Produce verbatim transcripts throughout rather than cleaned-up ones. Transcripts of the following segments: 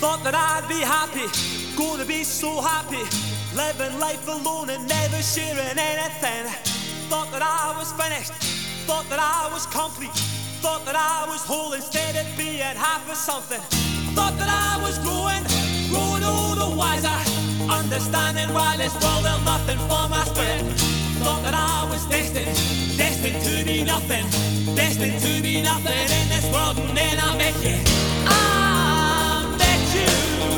Thought that I'd be happy, gonna be so happy, living life alone and never sharing anything. Thought that I was finished, thought that I was complete, thought that I was whole instead of being half of something. Thought that I was growing, growing older, wiser, understanding why this world held nothing for my spirit. Thought that I was destined, destined to be nothing, destined to be nothing in this world, and then I met you. I met you.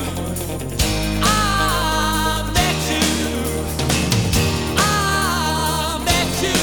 I met you. I met you.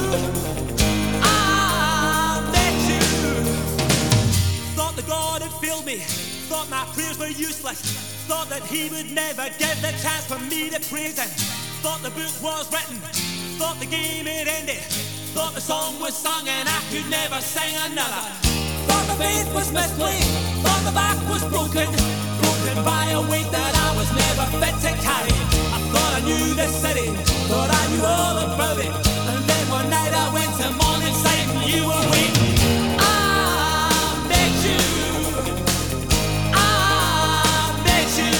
I met you. Thought that God had failed me, thought my prayers were useless, thought that He would never give the chance for me to praise Him. Thought the book was written, thought the game had ended, thought the song was sung and I could never sing another. Thought the faith was misplaced, thought the back was broken, broken by a weight that I was never fit to carry. I thought I knew the city, thought I knew all about it, and then one night I went to Morningside and you were waiting. I met you. I met you.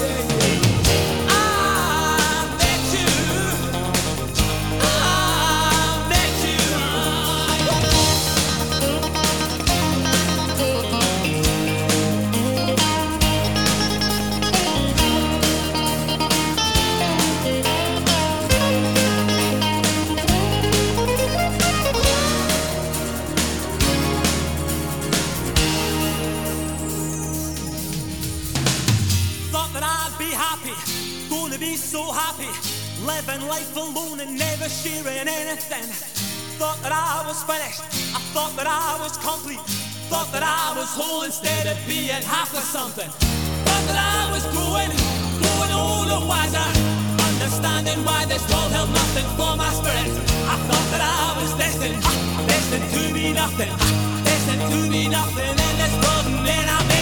Gonna be so happy, living life alone and never sharing anything. Thought that I was finished, I thought that I was complete, thought that I was whole instead of being half of something. Thought that I was growing, growing older, wiser, understanding why this world held nothing for my spirit. I thought that I was destined, destined to be nothing, destined to be nothing in this world, and then I made